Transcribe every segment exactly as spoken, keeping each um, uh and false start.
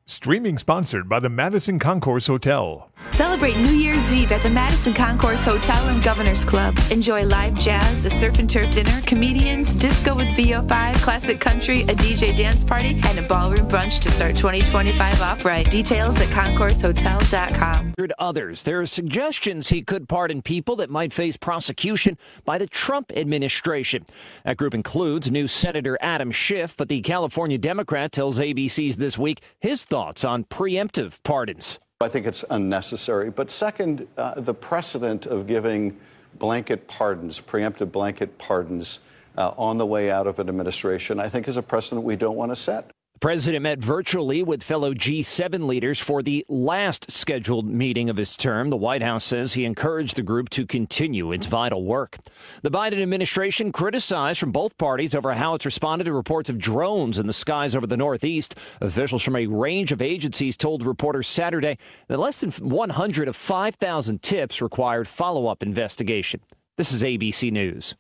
Streaming sponsored by the Madison Concourse Hotel. Celebrate New Year's Eve at the Madison Concourse Hotel and Governor's Club. Enjoy live jazz, a surf and turf dinner, comedians, disco with V O five, classic country, a D J dance party, and a ballroom brunch to start twenty twenty-five off right. Details at concourse hotel dot com. Others, there are suggestions he could pardon people that might face prosecution by the Trump administration. That group includes new Senator Adam Schiff, but the California Democrat tells A B C's This Week his thoughts on preemptive pardons. I think it's unnecessary. But second, uh, the precedent of giving blanket pardons, preemptive blanket pardons uh, on the way out of an administration, I think is a precedent we don't want to set. The president met virtually with fellow G seven leaders for the last scheduled meeting of his term. The White House says he encouraged the group to continue its vital work. The Biden administration criticized from both parties over how it's responded to reports of drones in the skies over the Northeast. Officials from a range of agencies told reporters Saturday that less than one hundred of five thousand tips required follow-up investigation. This is A B C News.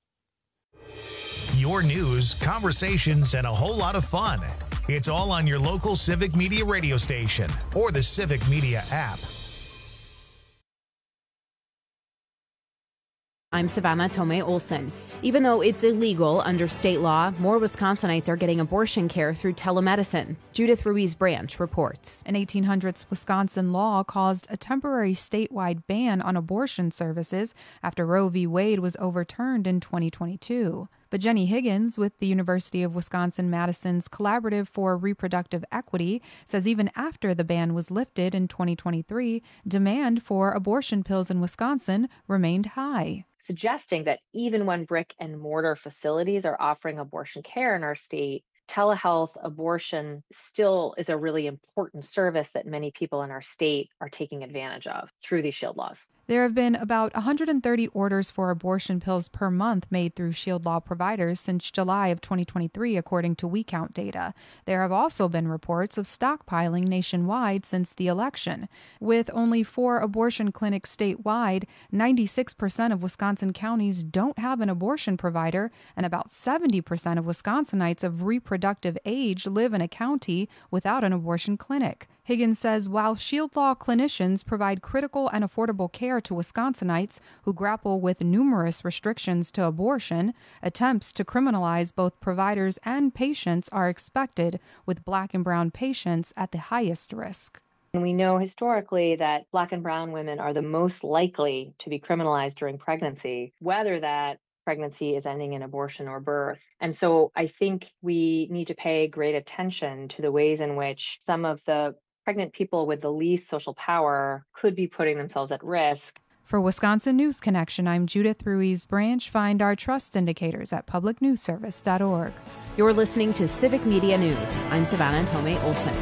Your news, conversations, and a whole lot of fun. It's all on your local Civic Media radio station or the Civic Media app. I'm Savannah Tomei Olson. Even though it's illegal under state law, more Wisconsinites are getting abortion care through telemedicine. Judith Ruiz Branch reports. An eighteen hundreds Wisconsin law caused a temporary statewide ban on abortion services after Roe v. Wade was overturned in twenty twenty-two. But Jenny Higgins with the University of Wisconsin-Madison's Collaborative for Reproductive Equity says even after the ban was lifted in twenty twenty-three, demand for abortion pills in Wisconsin remained high, suggesting that even when brick and mortar facilities are offering abortion care in our state, telehealth abortion still is a really important service that many people in our state are taking advantage of through these SHIELD laws. There have been about one hundred thirty orders for abortion pills per month made through SHIELD law providers since July of twenty twenty-three, according to WeCount data. There have also been reports of stockpiling nationwide since the election. With only four abortion clinics statewide, ninety-six percent of Wisconsin counties don't have an abortion provider, and about seventy percent of Wisconsinites of reproductive age live in a county without an abortion clinic. Higgins says while SHIELD law clinicians provide critical and affordable care to Wisconsinites who grapple with numerous restrictions to abortion, attempts to criminalize both providers and patients are expected, with Black and brown patients at the highest risk. We know historically that Black and brown women are the most likely to be criminalized during pregnancy, whether that pregnancy is ending in abortion or birth. And so I think we need to pay great attention to the ways in which some of the pregnant people with the least social power could be putting themselves at risk. For Wisconsin News Connection, I'm Judith Ruiz Branch. Find our trust indicators at public news service dot org. You're listening to Civic Media News. I'm Savannah Tomei Olson.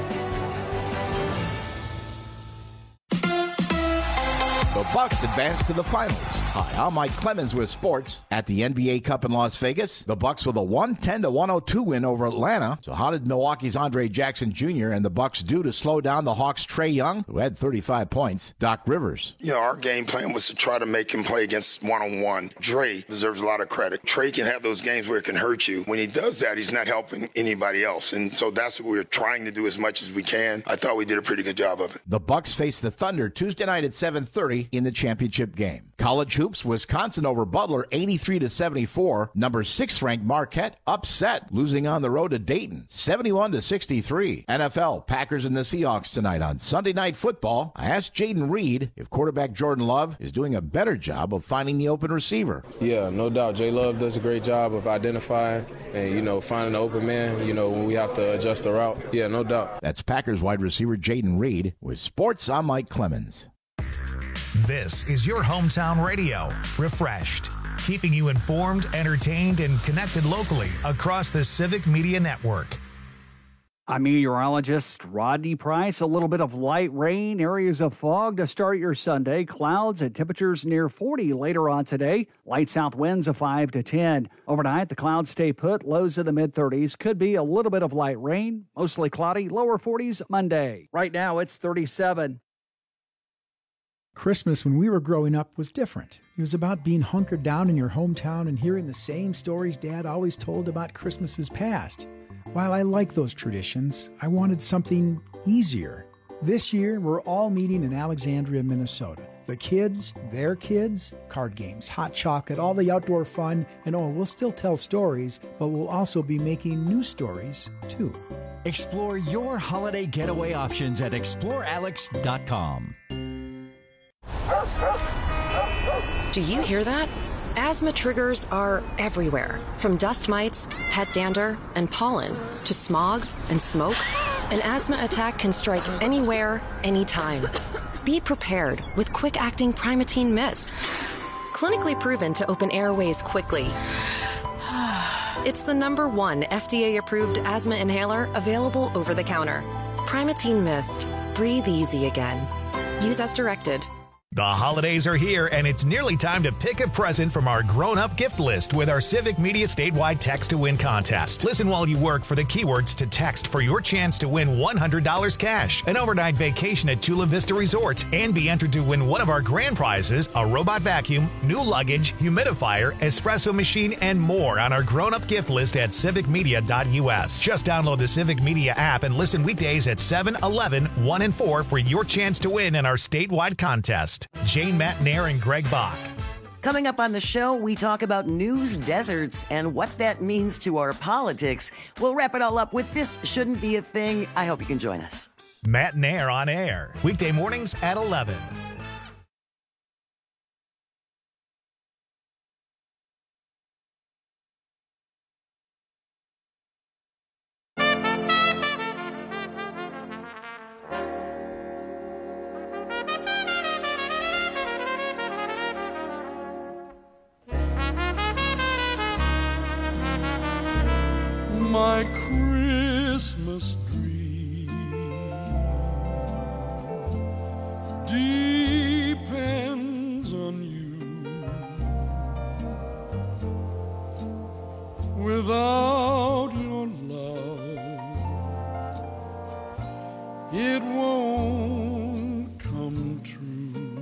The Bucks advance to the finals. Hi, I'm Mike Clemens with sports. At the N B A Cup in Las Vegas, the Bucks with a one ten to one oh two win over Atlanta. So how did Milwaukee's Andre Jackson Junior and the Bucks do to slow down the Hawks' Trae Young, who had thirty-five points? Doc Rivers. You know, our game plan was to try to make him play against one-on-one. Dre deserves a lot of credit. Trae can have those games where it can hurt you. When he does that, he's not helping anybody else. And so that's what we're trying to do as much as we can. I thought we did a pretty good job of it. The Bucks face the Thunder Tuesday night at seven thirty in the championship game. College hoops, Wisconsin over Butler eighty-three to seventy-four. Number six ranked Marquette upset, losing on the road to Dayton seventy-one to sixty-three. N F L, Packers and the Seahawks tonight on Sunday Night Football. I asked Jaden Reed if quarterback Jordan Love is doing a better job of finding the open receiver. Yeah, no doubt. J Love does a great job of identifying and, you know, finding the open man, you know, when we have to adjust the route. Yeah, no doubt. That's Packers wide receiver Jaden Reed. With sports, I'm Mike Clemens. This is your hometown radio, Refreshed, keeping you informed, entertained, and connected locally across the Civic Media Network. I'm meteorologist Rodney Price. A little bit of light rain, areas of fog to start your Sunday. Clouds and temperatures near forty later on today. Light south winds of five to ten. Overnight, the clouds stay put. Lows in the mid-thirties. Could be a little bit of light rain. Mostly cloudy. Lower forties Monday. Right now, it's thirty-seven. Christmas when we were growing up was different. It was about being hunkered down in your hometown and hearing the same stories Dad always told about Christmases past. While I like those traditions, I wanted something easier. This year, we're all meeting in Alexandria, Minnesota. The kids, their kids, card games, hot chocolate, all the outdoor fun, and oh, we'll still tell stories, but we'll also be making new stories, too. Explore your holiday getaway options at explore alex dot com. Do you hear that? Asthma triggers are everywhere, from dust mites, pet dander, and pollen, to smog and smoke. An asthma attack can strike anywhere, anytime. Be prepared with quick-acting Primatene Mist. Clinically proven to open airways quickly. It's the number one F D A-approved asthma inhaler available over the counter. Primatene Mist. Breathe easy again. Use as directed. The holidays are here, and it's nearly time to pick a present from our grown-up gift list with our Civic Media statewide Text to Win contest. Listen while you work for the keywords to text for your chance to win one hundred dollars cash, an overnight vacation at Chula Vista Resort, and be entered to win one of our grand prizes, a robot vacuum, new luggage, humidifier, espresso machine, and more on our grown-up gift list at civic media dot u s. Just download the Civic Media app and listen weekdays at seven, eleven, one, and four for your chance to win in our statewide contest. Jane Matnair and Greg Bach. Coming up on the show, we talk about news deserts and what that means to our politics. We'll wrap it all up with This Shouldn't Be a Thing. I hope you can join us. Matnair on air, weekday mornings at eleven. My Christmas dream depends on you. Without your love, it won't come true.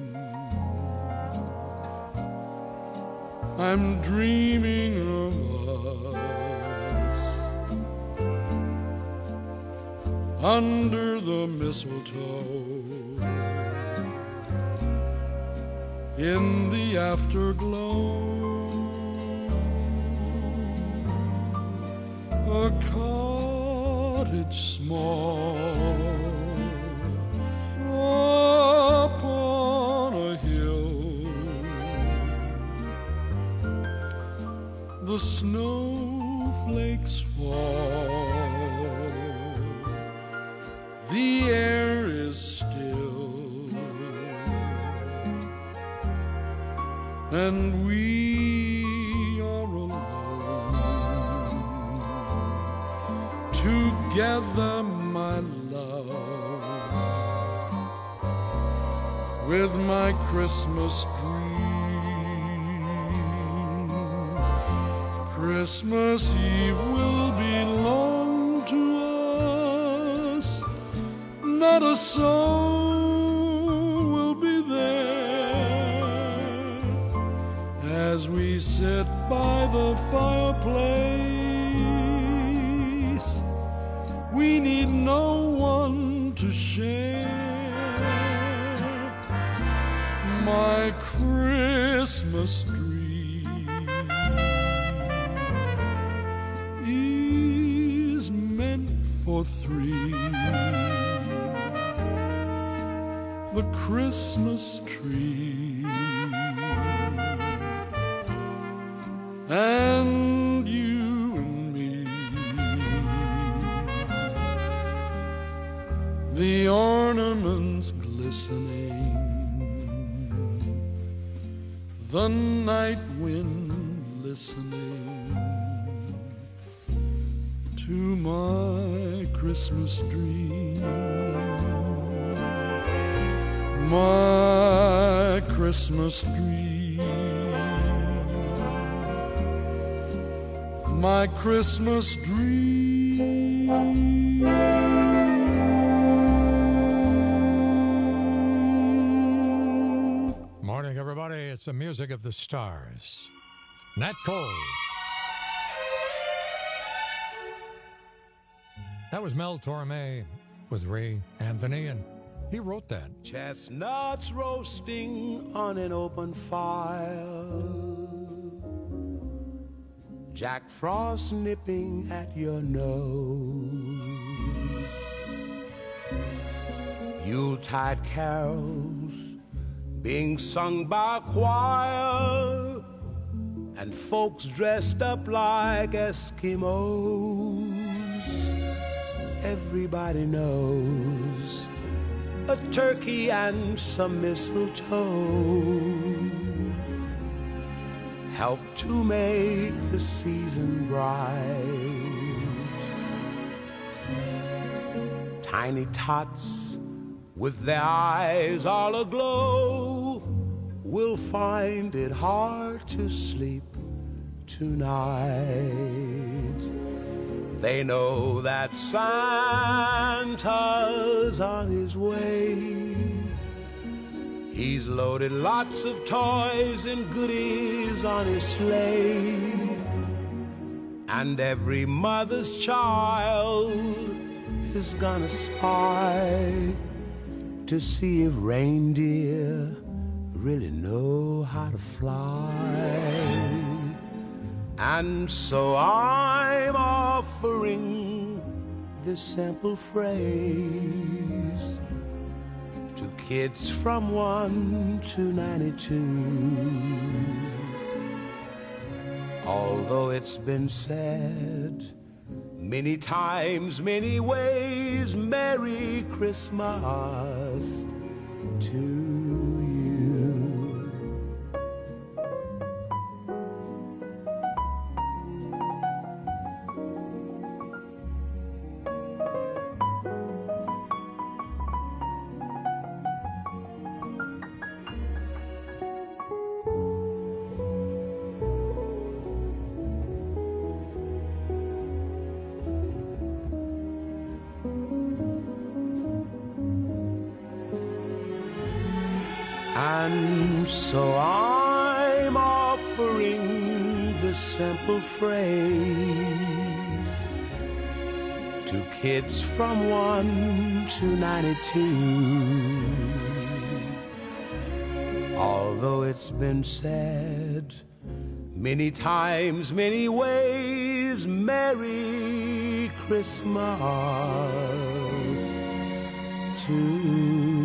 I'm dreaming of under the mistletoe, in the afterglow, a cottage small upon a hill, the snowflakes fall, the air is still, and we are alone, together, my love, with my Christmas dream. Christmas Eve will belong to us. Not a soul will be there as we sit by the fireplace. We need no one to share my Christmas dream. Is meant for three. The Christmas tree and you and me, the ornaments glistening, the night wind listening to my Christmas dream. My Christmas dream, my Christmas dream. Morning, everybody. It's the music of the stars. Nat Cole. That was Mel Torme with Ray Anthony, and he wrote that. Chestnuts roasting on an open fire, Jack Frost nipping at your nose, Yuletide carols being sung by a choir, and folks dressed up like Eskimos. Everybody knows a turkey and some mistletoe help to make the season bright. Tiny tots with their eyes all aglow will find it hard to sleep tonight. They know that Santa's on his way. He's loaded lots of toys and goodies on his sleigh, and every mother's child is gonna spy to see if reindeer really know how to fly. And so I'm offering this simple phrase to kids from one to ninety-two. Although it's been said many times, many ways, Merry Christmas to you. And so I'm offering this simple phrase to kids from one to ninety-two. Although it's been said many times, many ways, Merry Christmas to you.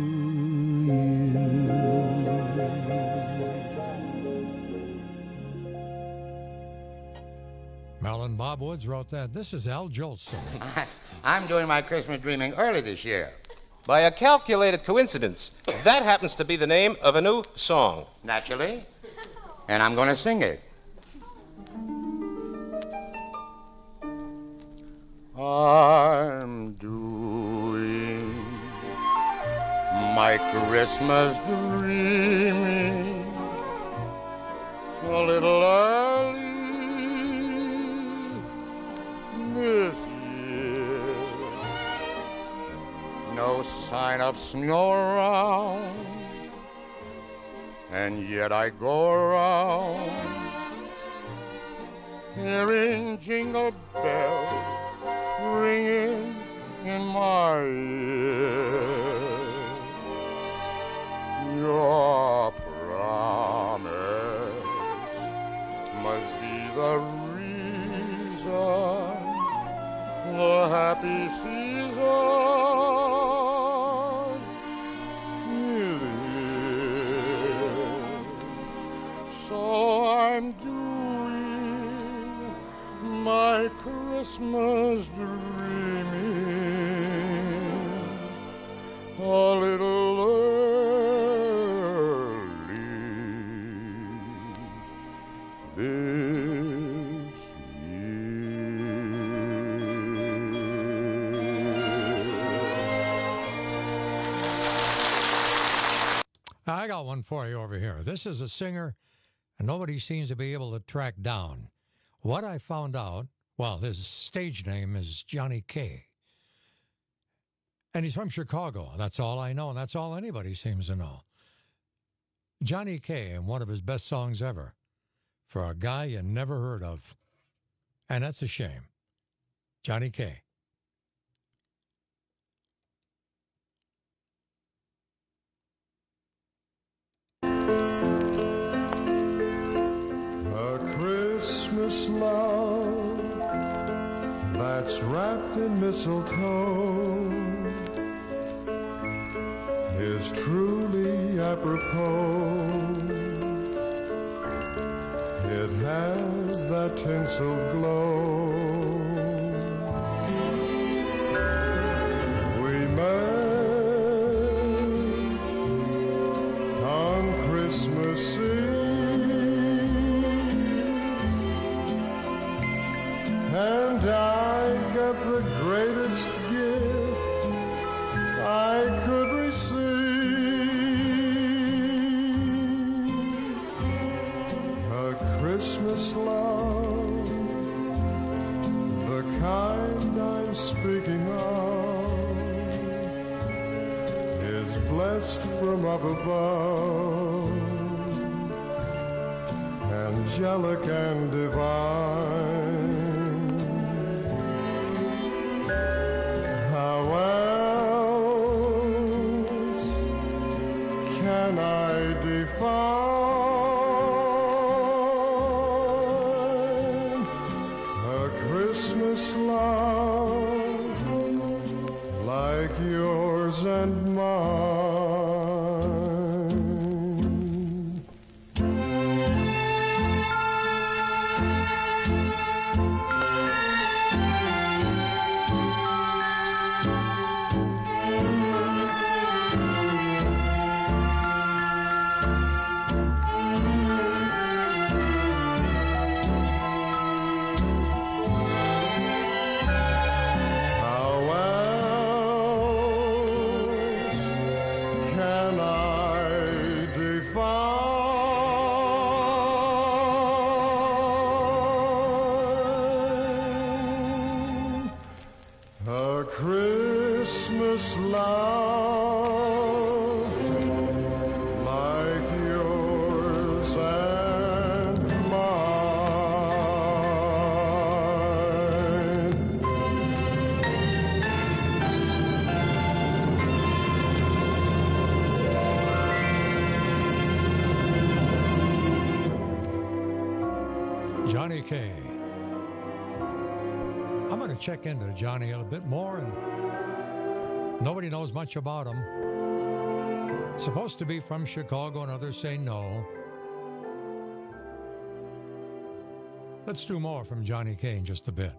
Mel and Bob Woods wrote that. This is Al Jolson. I'm doing my Christmas dreaming early this year. By a calculated coincidence, that happens to be the name of a new song. Naturally. And I'm going to sing it. I'm doing my Christmas dreaming a little early this year. No sign of snow around, and yet I go around hearing jingle bells ringing in my ear. Your promise must be the reason the happy season is here. So I'm doing my Christmas dreaming a little early this I got one for you over here. This is a singer, and nobody seems to be able to track down. What I found out, well, his stage name is Johnny K. And he's from Chicago. That's all I know, and that's all anybody seems to know. Johnny K. and one of his best songs ever for a guy you never heard of. And that's a shame. Johnny K. and mistletoe is truly apropos. It has that tinsel glow. We met on Christmas Eve, and I got the greatest gift I could receive. Christmas love, the kind I'm speaking of, is blessed from up above, angelic and divine. How else can I define Christmas love like yours and mine? Christmas love like yours and mine. Johnny Kaye. I'm going to check into Johnny a little bit more, and nobody knows much about him. Supposed to be from Chicago, and others say no. Let's do more from Johnny Kaye in just a bit.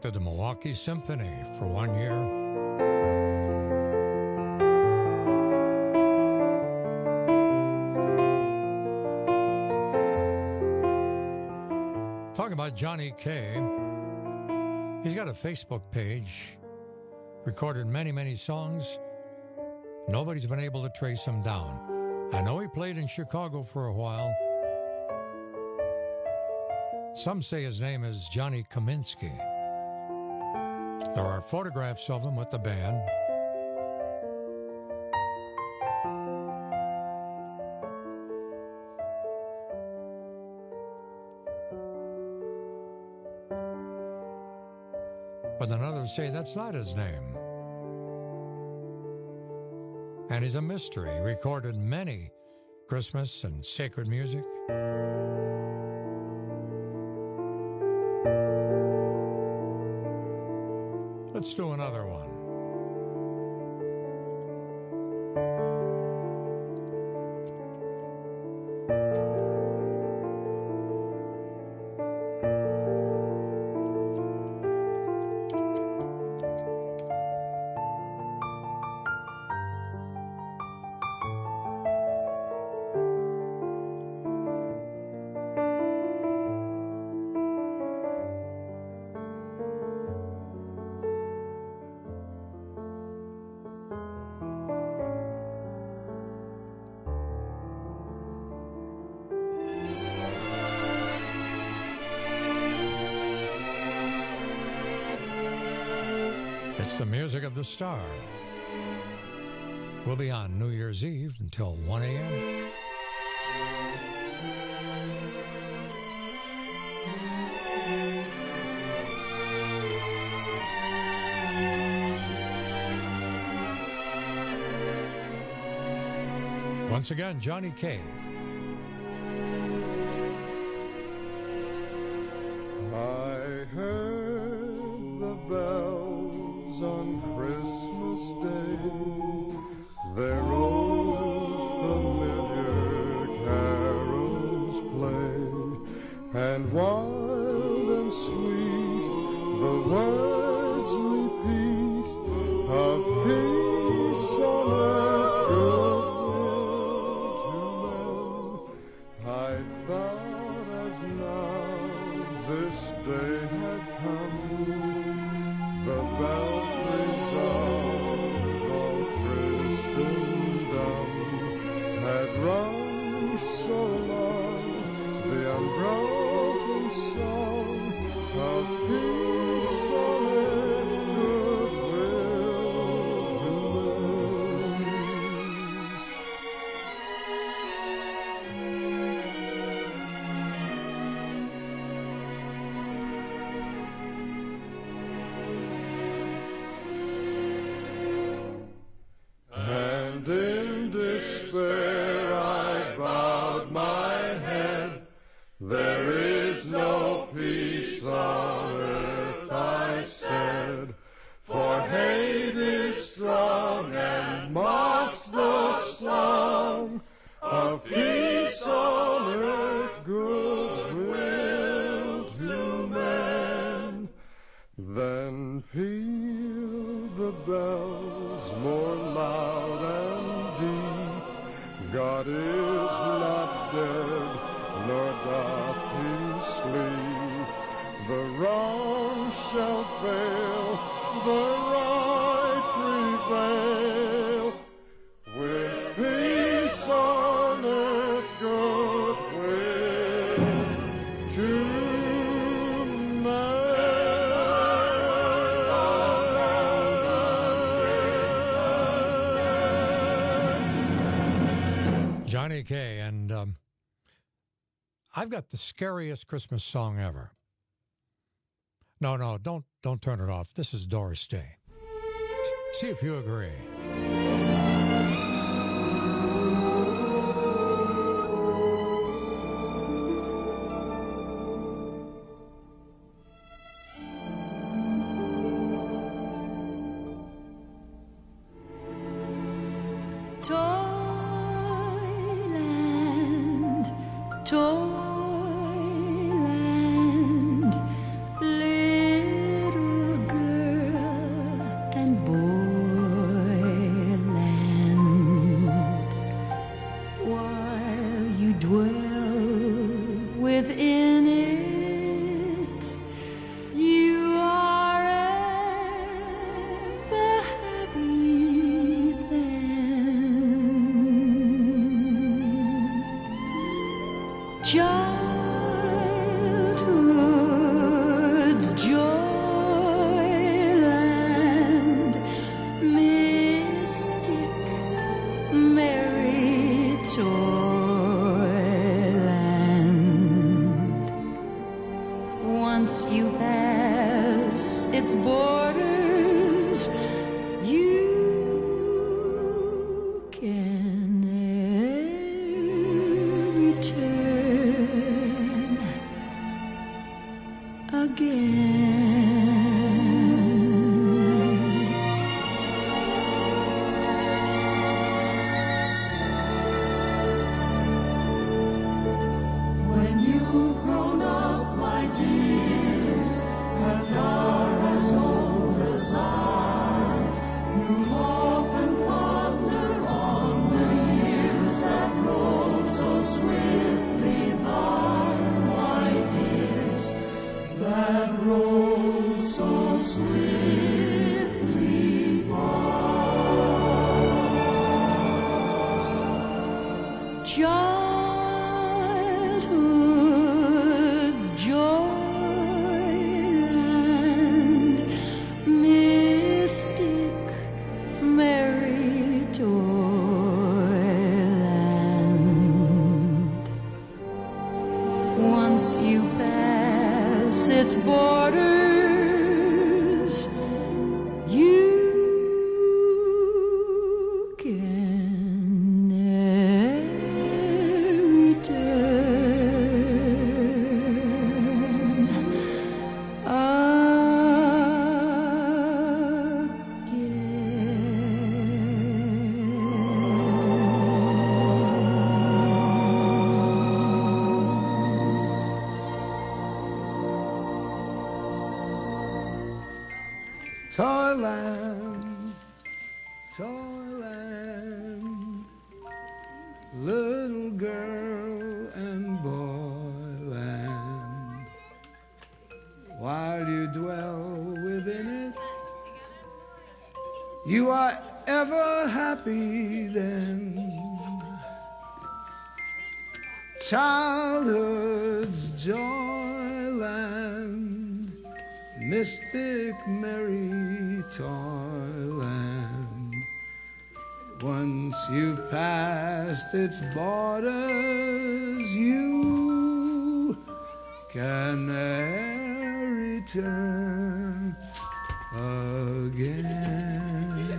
conducted the Milwaukee Symphony for one year. Talking about Johnny Kaye, he's got a Facebook page, recorded many, many songs. Nobody's been able to trace him down. I know he played in Chicago for a while. Some say his name is Johnny Kaminsky. There are photographs of him with the band. But then others say that's not his name. And he's a mystery. He recorded many Christmas and sacred music. Let's do another one. It's the music of the star. We'll be on New Year's Eve until one a.m. Once again, Johnny Kaye. I heard the bells on Christmas Day, their old familiar carols play, and wild and sweet the words repeat of peace on earth, goodwill to men. I thought as now this day had come, the belfries of all Christendom had rung so long the unbroken song of peace on earth, goodwill to men. And in despair I bowed my head. There is no peace on earth, I said, for hate is strong and mocks the song of peace on earth, goodwill to men. Then pealed the bells more loud and deep. God is not dead, nor doth he sleep. The wrong shall fail, the right prevail. With peace on earth, goodwill to Johnny Kaye, and um, I've got the scariest Christmas song ever. No, no, don't don't turn it off. This is Doris Day. See if you agree. Toyland, Toyland, little dwell within it. You are ever happy then. Childhood's joyland, mystic, merry toyland. Once you pass its borders, you can ne'er return again. When you've grown up, my dears, and are as old as I, you'll often ponder on the years that rolled so swiftly by, my dears, that rolled so swiftly by. Childhood's joyland, mystic, merry toyland. Once you pass its borders, you can ne'er return Toyland, Toyland, little girl and boyland. While you dwell within it, you are ever happy then. Childhood's joyland, mystic, merry toyland. Once you've passed its borders, you can ne'er return again.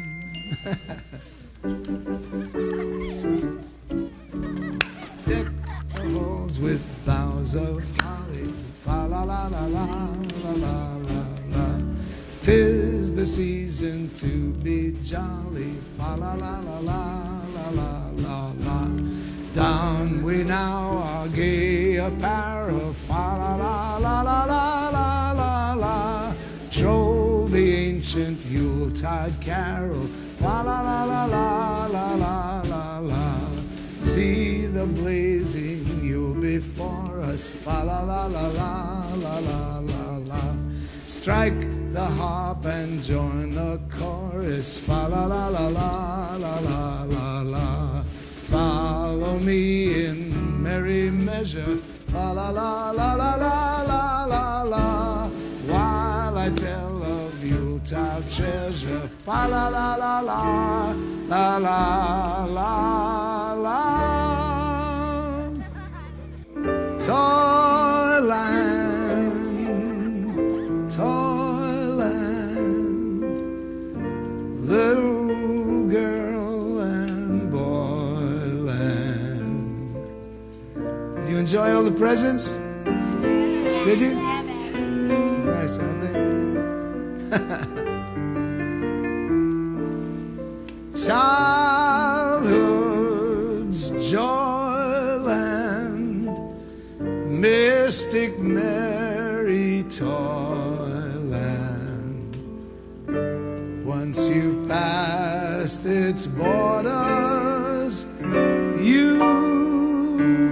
Deck the halls with boughs of holly, fa la la la la la la la la. 'Tis the season to be jolly, fa la la la la la la la la. Don we now our gay apparel, fa la la la la la la la la. Troll the ancient Yuletide carol, fa la la la la la la la la. See the blazing Yule before us, fa la la la la la la la la. Strike the harp and join the chorus, fa la la la la la la la la. Follow me in merry measure, fa la la la la la la la la. While I tell of Yuletide treasure, fa la la la la la la la la. Toyland, Toyland, little girl and boyland. Did you enjoy all the presents? Did you? Nice, aren't they? Childhood's joyland, mystic, merry toyland. Once you've passed its borders, you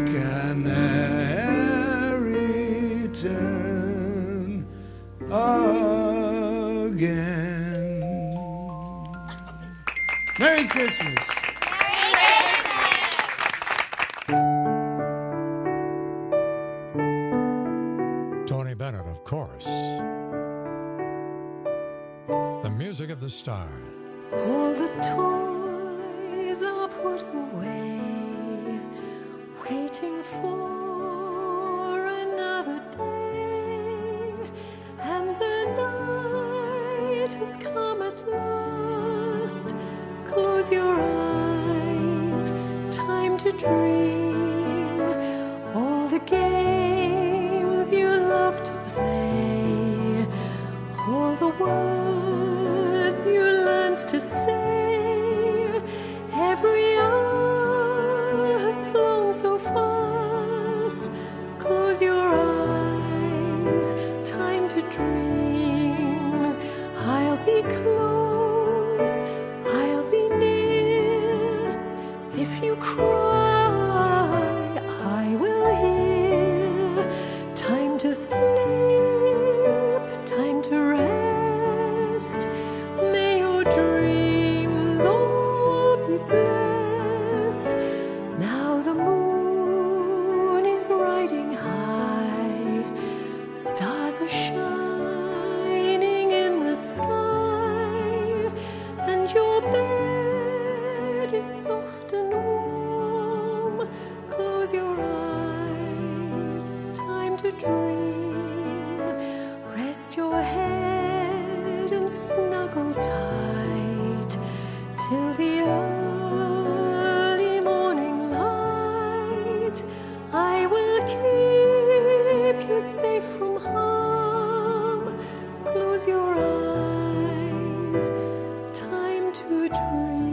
music of the stars. All the toys are put away, waiting for another day, and the night has come at last. Close your eyes, time to dream. All the games you love to play, all the words you learned to say, every hour has flown so fast. Close your eyes, time to dream. I'll be close, I'll be near. If you cry, I will hear. Time to sleep, time to rest. May your dreams all be blessed. Now the moon is riding high, stars are shining in the sky, and your bed is soft and warm. Close your eyes, time to dream. Rest your head and snuggle tight till the early morning light. I will keep you safe from harm. Close your eyes, time to dream.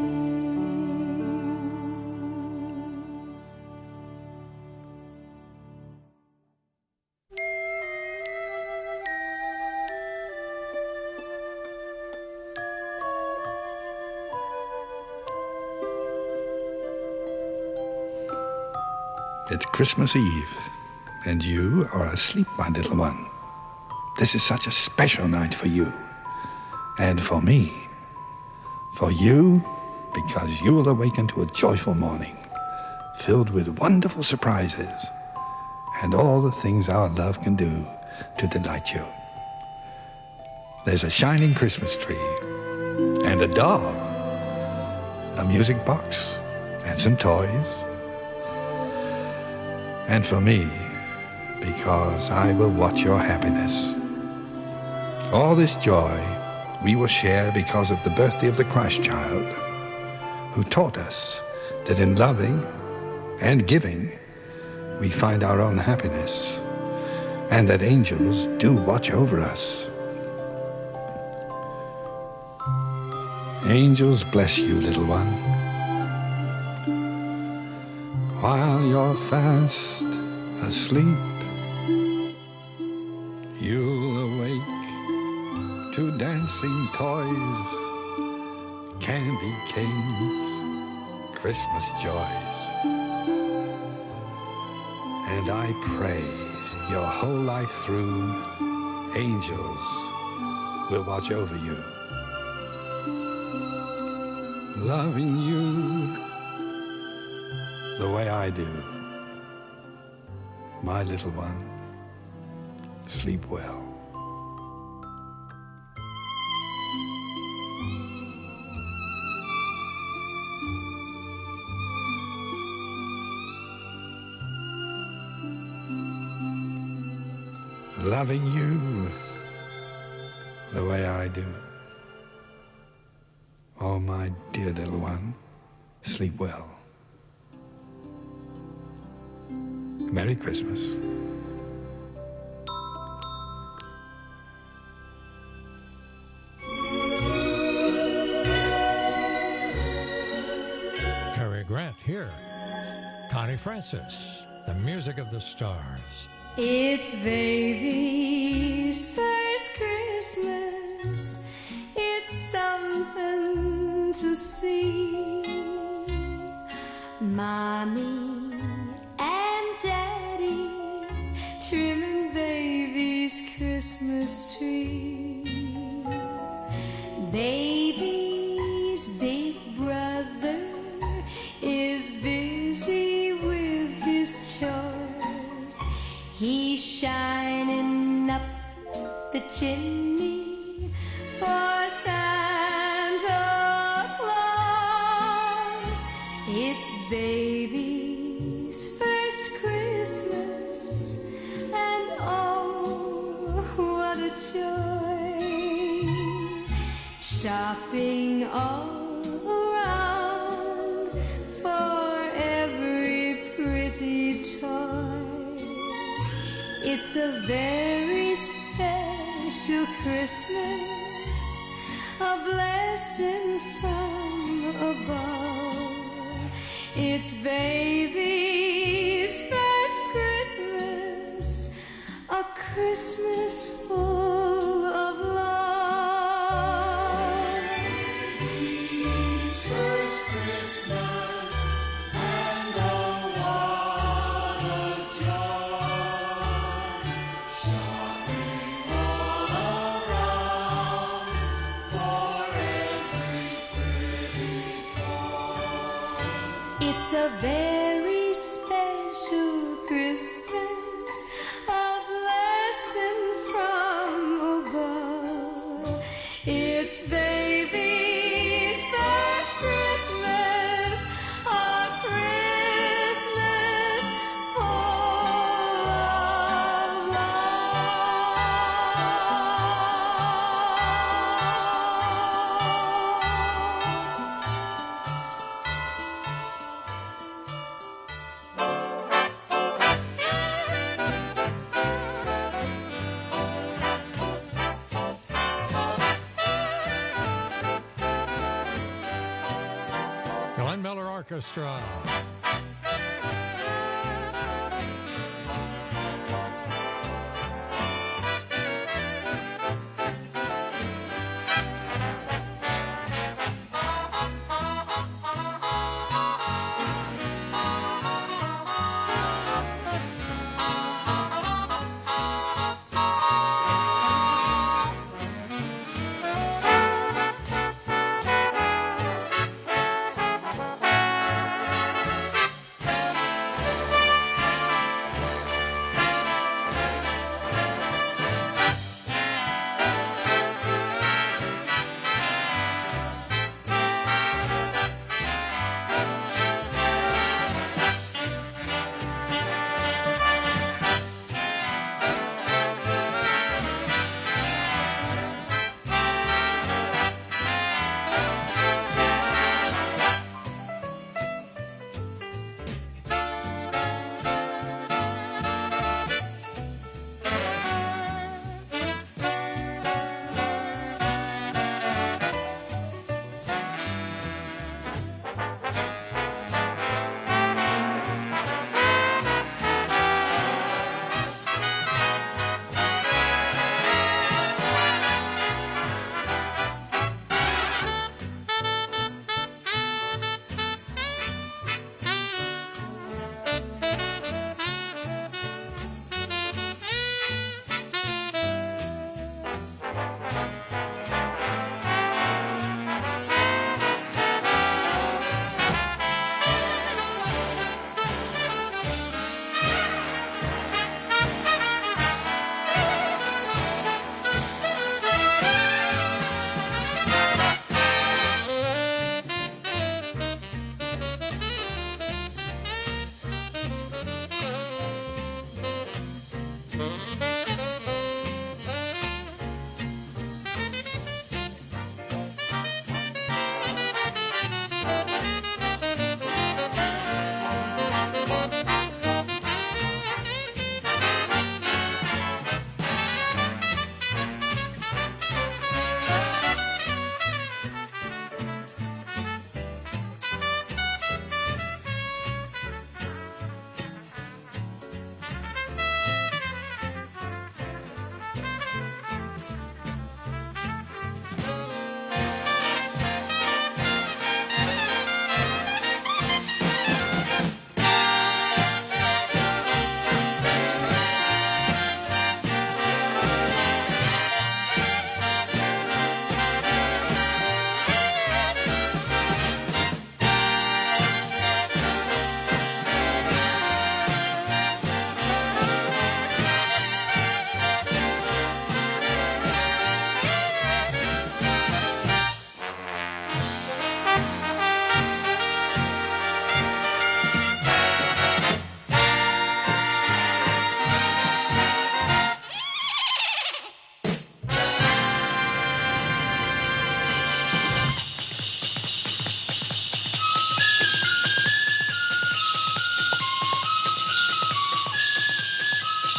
It's Christmas Eve, and you are asleep, my little one. This is such a special night for you, and for me. For you, because you will awaken to a joyful morning, filled with wonderful surprises, and all the things our love can do to delight you. There's a shining Christmas tree, and a doll, a music box, and some toys. And for me, because I will watch your happiness. All this joy we will share because of the birthday of the Christ child, who taught us that in loving and giving, we find our own happiness, and that angels do watch over us. Angels bless you, little one. While you're fast asleep, you'll awake to dancing toys, candy canes, Christmas joys. And I pray your whole life through, angels will watch over you, loving you the way I do. My little one, sleep well. Loving you the way I do. Oh, my dear little one, sleep well. Merry Christmas. Cary Grant here. Connie Francis, the music of the stars. It's baby's first Christmas. It's something to see. Mommy and Daddy trimming baby's Christmas tree. Baby's big brother is busy with his chores. He's shining up the chimney for some baby's first Christmas, and oh, what a joy, shopping all around for every pretty toy. It's a very special Christmas, a blessing from above. It's baby's first Christmas, a Christmas full of love. Baby's first Christmas, and oh, what a joy, shopping all around for every pretty toy. It's a very special Christmas, a blessing from above. It's baby's first Christmas, a Christmas full of Glenn Miller Orchestra.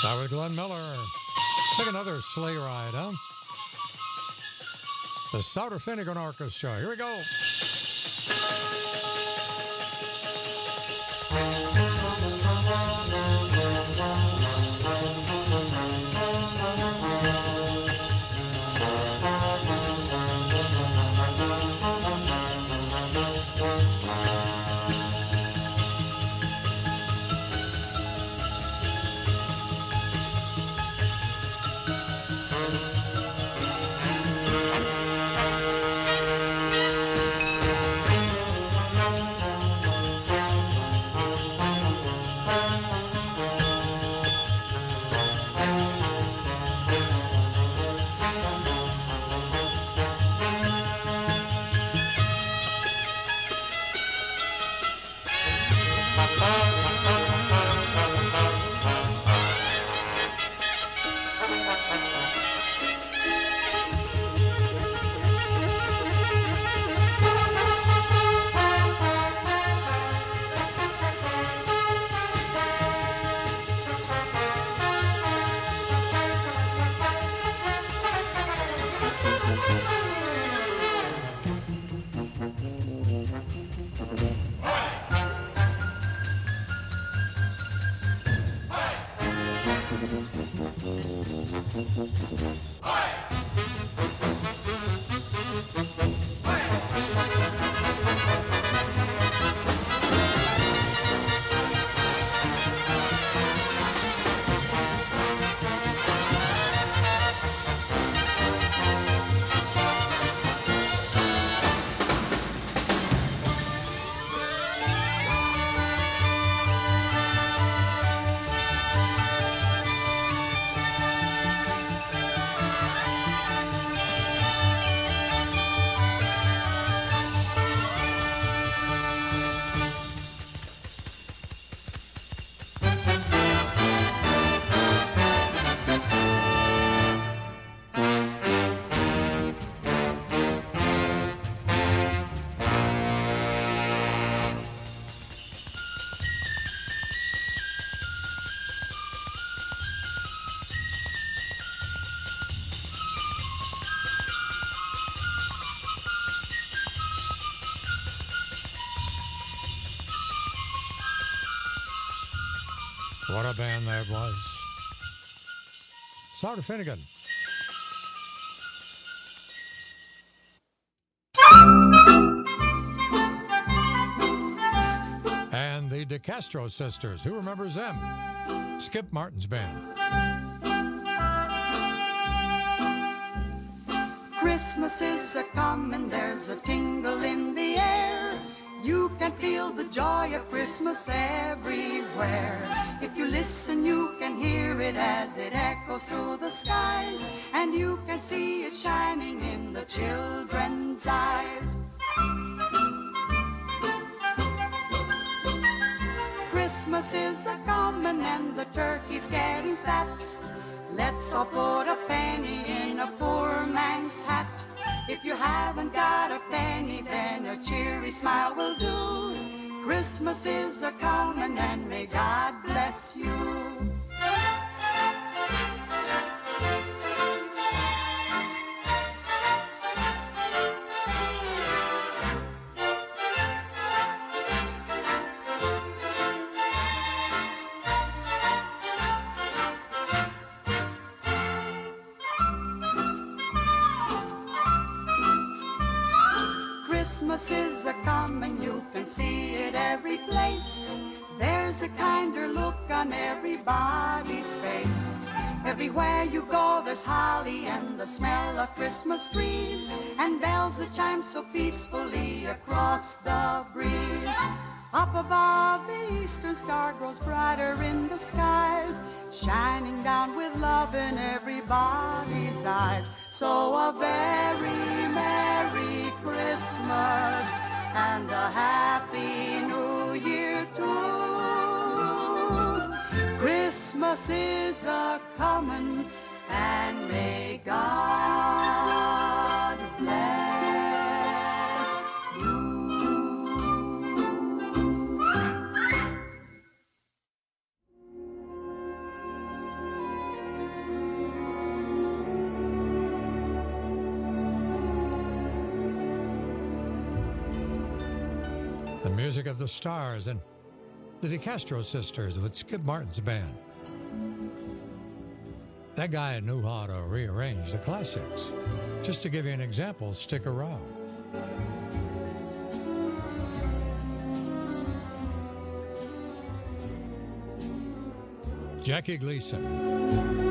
Start with Glenn Miller. Take another sleigh ride, huh? The Souter Finnegan Orchestra. Here we go. What a band that was. Souter Finnegan. And the DeCastro sisters. Who remembers them? Skip Martin's band. Christmas is a-comin', there's a tingle in the air. You can feel the joy of Christmas everywhere. If you listen, you can hear it as it echoes through the skies, and you can see it shining in the children's eyes. Christmas is a-comin' and the turkey's getting fat. Let's all put a penny in a poor man's hat. If you haven't got a penny, then a cheery smile will do. Christmas is a-comin' and may God bless you. Christmas is a-comin', you can see it every place. There's a kinder look on everybody's face. Everywhere you go there's holly and the smell of Christmas trees, and bells that chime so peacefully across the breeze. Up above the eastern star grows brighter in the skies, shining down with love in everybody's eyes. So a very Merry Christmas and a Happy New Year too. Christmas is a-comin' and may God bless. music of the Stars and the DeCastro Sisters with Skip Martin's band. That guy knew how to rearrange the classics. Just to give you an example, Stick Around. Jackie Gleason.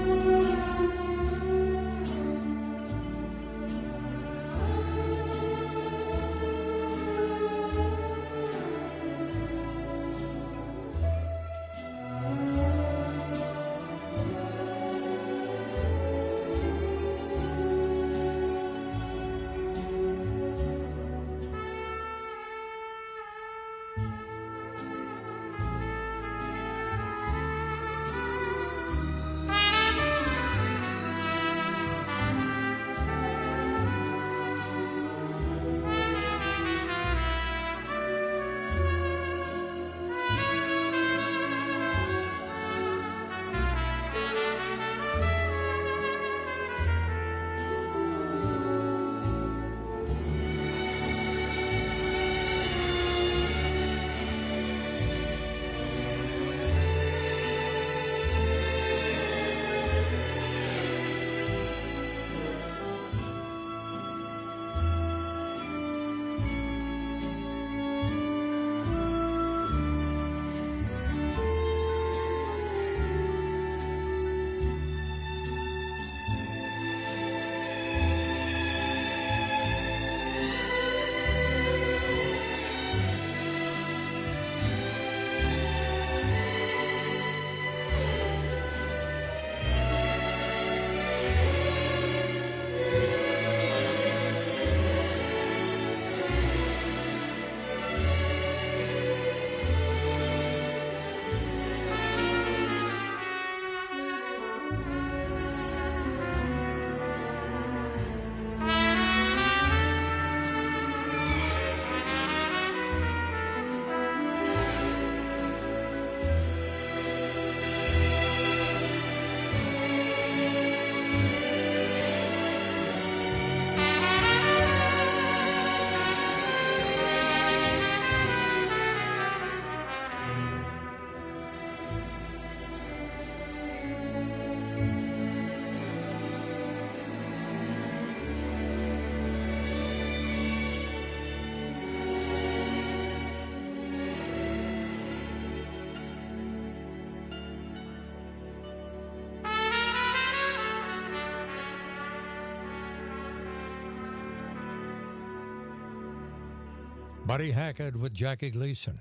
Buddy Hackett with Jackie Gleason.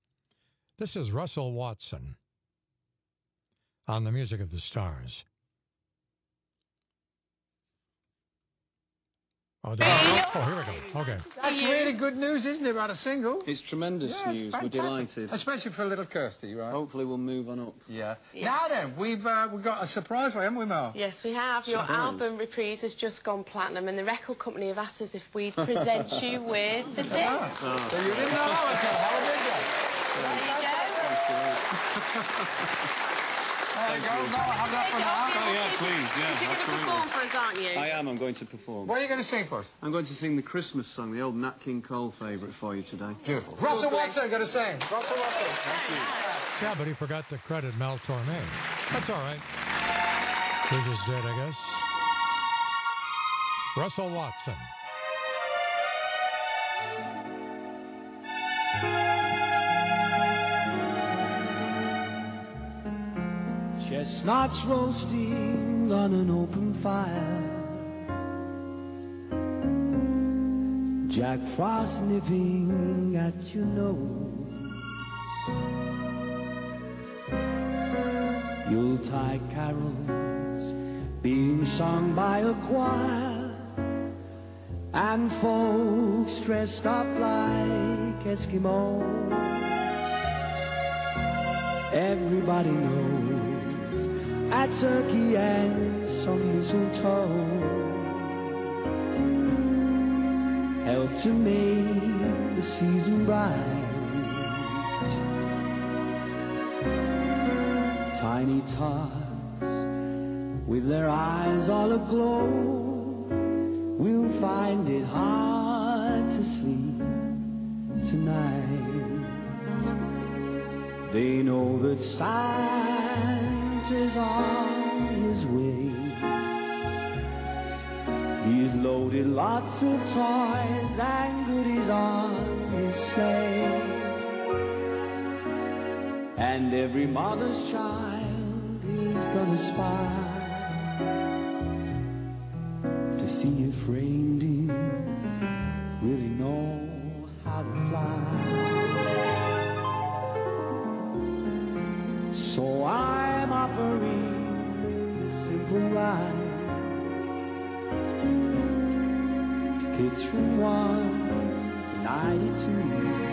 This is Russell Watson on the music of the Stars. Oh, oh, here we go. Okay. That's really good news, isn't it, about a single? It's tremendous yeah, news. Fantastic. We're delighted. Especially for little Kirsty, right? Hopefully we'll move on up. Yeah. Yes. Now then, we've uh, we've got a surprise for you, haven't we, Mel? Yes, we have. Your Surprise. album, Reprise, has just gone platinum, and the record company have asked us if we'd present you with the disc. Oh. So you didn't know how it came. How did you? There you go. There you go. No, hang up for now. Oh, yeah, please. Yeah, You're going to absolutely. perform for us, aren't you? I am. I'm going to perform. What are you going to sing for us? I'm going to sing the Christmas song, the old Nat King Cole favourite for you today. Beautiful. Russell Watson going to sing. Russell Watson. Thank you. Yeah, but he forgot to credit Mel Torme. That's all right. He just did, I guess. Russell Watson. Chestnuts roasting on an open fire, Jack Frost nipping at your nose, Yuletide carols being sung by a choir, and folks dressed up like Eskimos. Everybody knows a turkey and some mistletoe help to make the season bright. Tiny tots with their eyes all aglow will find it hard to sleep tonight. They know that Santa's on his way. He's loaded lots of toys and goodies on his sleigh. And every mother's child is gonna spy to see if reindeers really know how to fly. So I'm offering a simple rhyme to kids from one to ninety-two.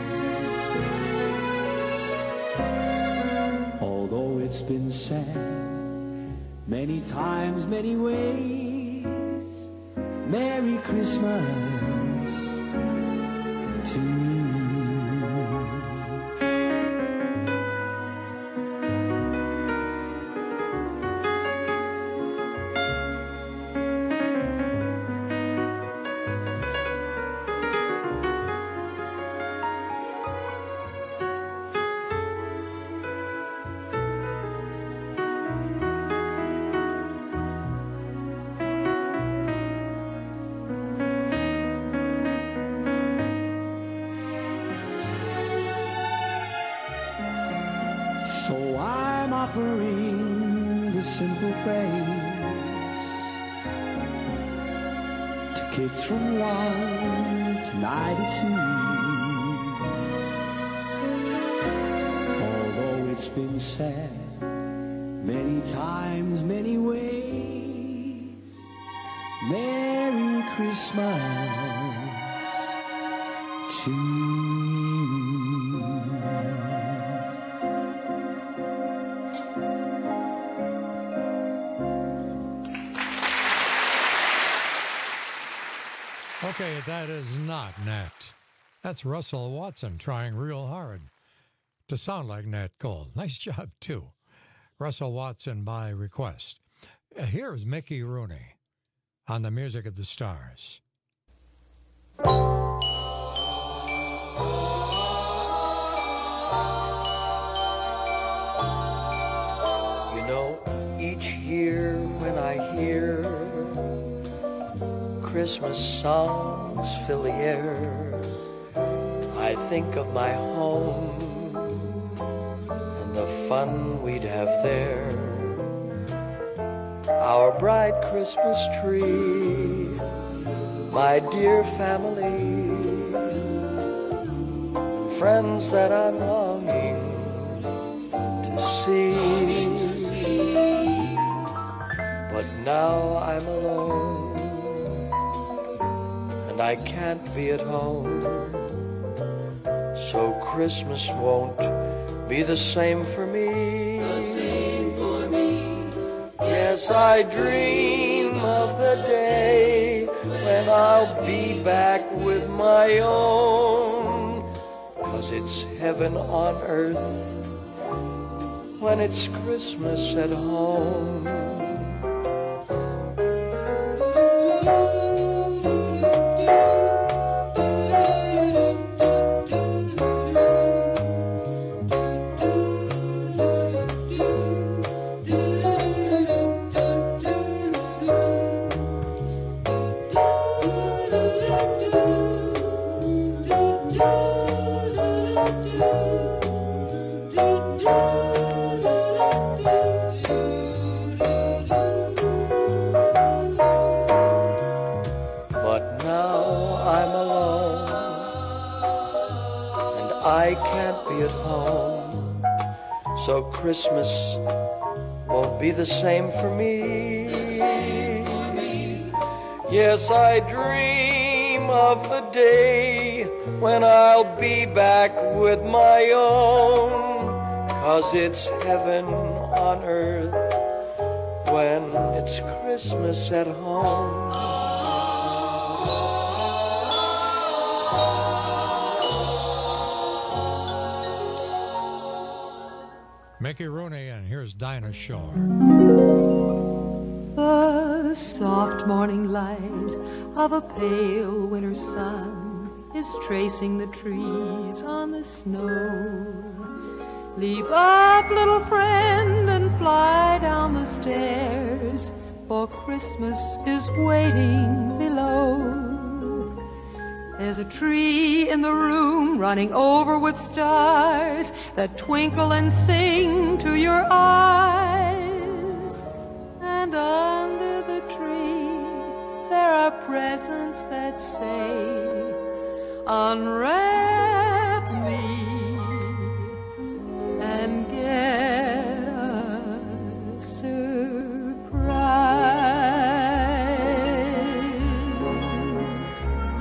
Although it's been said many times, many ways, Merry Christmas to you. So I'm offering the simple phrase to kids from one to ninety-two. Although it's been said many times, many ways, Merry Christmas to you. Okay, that is not Nat. That's Russell Watson trying real hard to sound like Nat Cole. Nice job, too. Russell Watson by request. Here's Mickey Rooney on the Music of the Stars. You know, each year when I hear Christmas songs fill the air, I think of my home and the fun we'd have there. Our bright Christmas tree, my dear family, friends that I'm longing to see. But now I'm alone and I can't be at home, so Christmas won't be the same for me. The same for me. Yes, I dream of the day when I'll be back with my own, 'cause it's heaven on earth when it's Christmas at home. So Christmas won't be the same for me. Yes, I dream of the day when I'll be back with my own, 'cause it's heaven on earth when it's Christmas at home. Mickey Rooney, and here's Dinah Shore. The soft morning light of a pale winter sun is tracing the trees on the snow. Leap up, little friend, and fly down the stairs, for Christmas is waiting below. There's a tree in the room running over with stars that twinkle and sing to your eyes. And under the tree there are presents that say, unwrap me and get a surprise.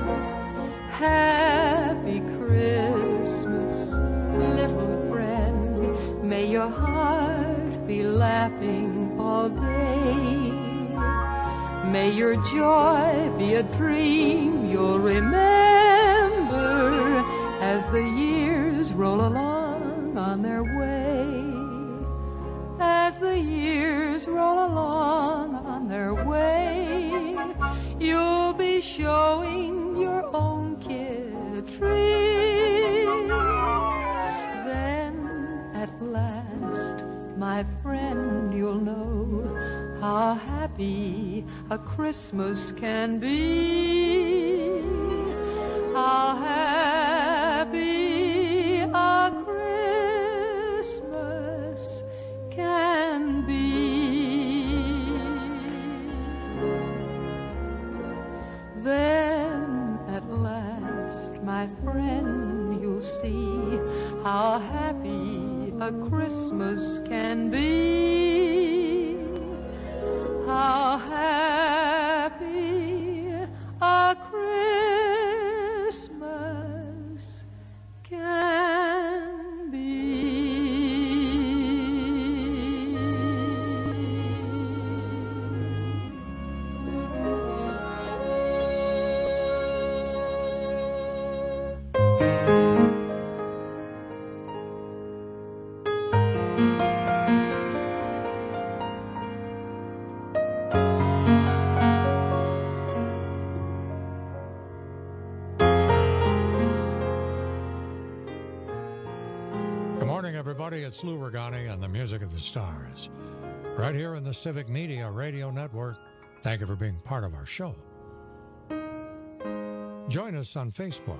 Happy Christmas, little friend. May your heart be laughing all day. May your joy be a dream you'll remember as the years roll along on their way. As the years roll along on their way, you'll be showing your own kid a tree. Then at last, my friend, you'll know how happy a Christmas can be. How happy a Christmas can be. Then at last, my friend, you'll see how happy a Christmas can be. How happy a Christmas can be. Everybody, it's Lou Regani and the Music of the Stars, right here in the Civic Media Radio Network. Thank you for being part of our show. Join us on Facebook.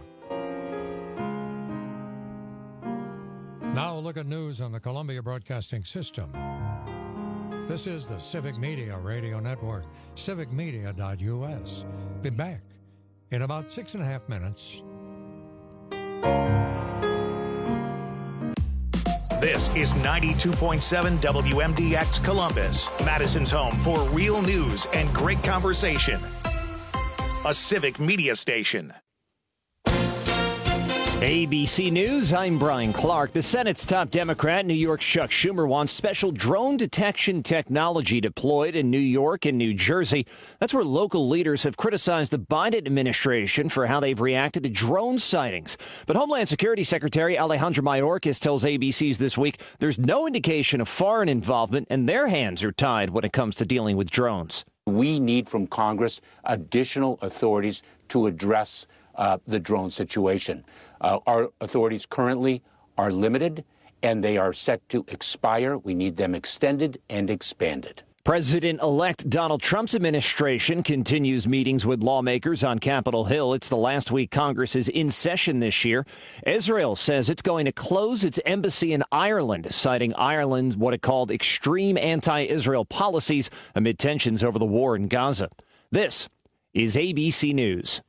Now look at news on the Columbia Broadcasting System. This is the Civic Media Radio Network, civic media dot U S. Be back in about six and a half minutes. This is ninety-two point seven W M D X Columbus, Madison's home for real news and great conversation. A Civic Media station. A B C News, I'm Brian Clark. The Senate's top Democrat, New York's Chuck Schumer, wants special drone detection technology deployed in New York and New Jersey. That's where local leaders have criticized the Biden administration for how they've reacted to drone sightings. But Homeland Security Secretary Alejandro Mayorkas tells A B C's This Week there's no indication of foreign involvement and their hands are tied when it comes to dealing with drones. We need from Congress additional authorities to address uh, the drone situation. Uh, our authorities currently are limited, and they are set to expire. We need them extended and expanded. President-elect Donald Trump's administration continues meetings with lawmakers on Capitol Hill. It's the last week Congress is in session this year. Israel says it's going to close its embassy in Ireland, citing Ireland's what it called extreme anti-Israel policies amid tensions over the war in Gaza. This is A B C News.